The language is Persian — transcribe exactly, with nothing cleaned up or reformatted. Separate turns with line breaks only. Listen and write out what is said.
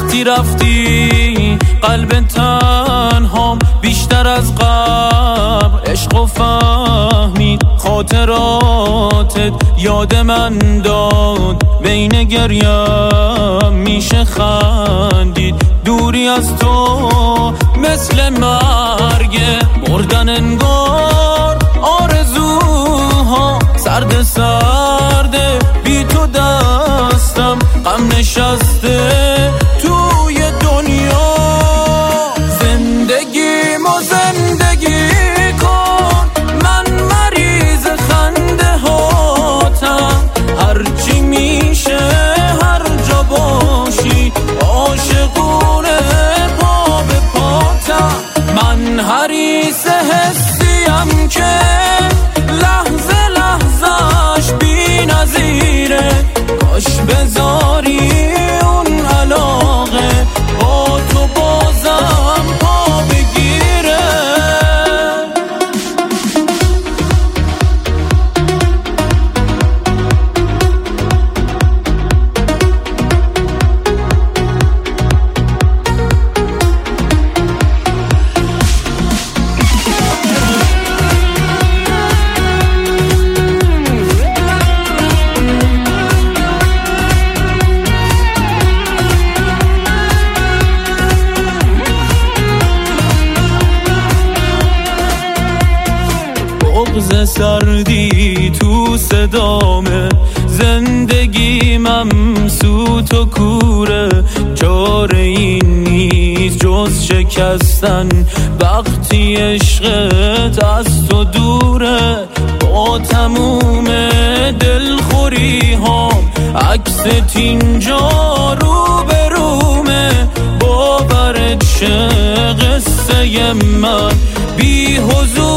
وقتی رفتی قلب تنهام بیشتر از قبل عشق و فهمید، خاطراتت یاد من داد، بین گریم میشه خندید. دوری از تو مثل مرگه، مردن انگار آرزوها، سرد سرده بی تو دستم، غم نشسته توی دنیا. زندگی مو زندگی کن، من مریض خنده هاتم، هرچی میشه هر جا باشی عاشقونه پا به پاتم. من حریص حسیم که لحظه لحظهش بی نظیره، کاش بذاری اون علاقه با تو بازم پا بگیره. بغض سردی تو صدامه، زندگی ممسوت و کوره، چاره این نیست جز شکستن وقتی عشقت از تو دوره. با تموم دلخوری ها عکست اینجا رو به رومه، باورت شه قصه من بی حضور